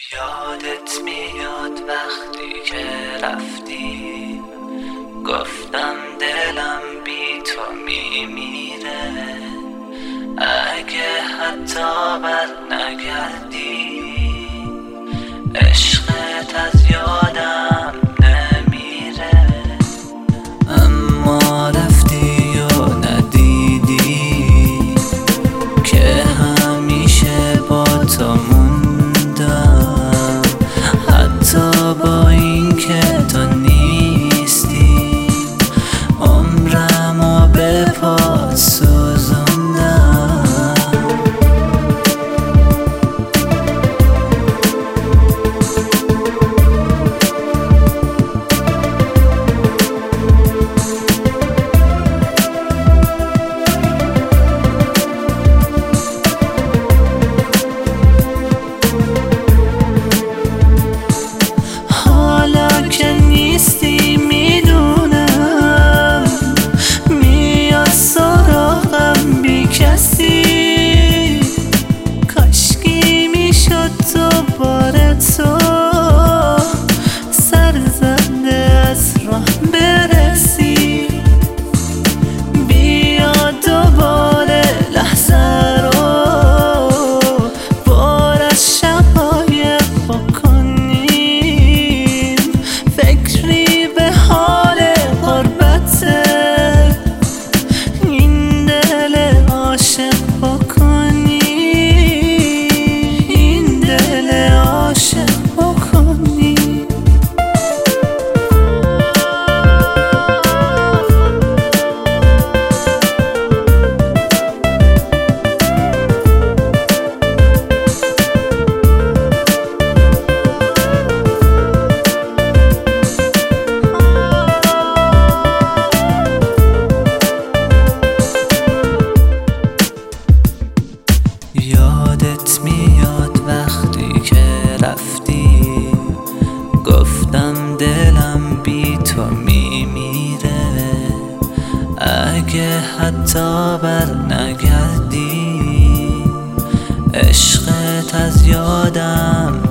یادت میاد وقتی که رفتی، گفتم دلم بی تو میمیره. اگه حتی بر نگردی، عشقت از یادم نمیره. اما رفتی و ندیدی که همیشه با تو موندم، حتی با این که تو نیستی. عمرمو به پات سوزوندم. یادت میاد وقتی که رفتی، گفتم دلم بی تو میمیره. اگه حتی بر نگردی، عشقت از یادم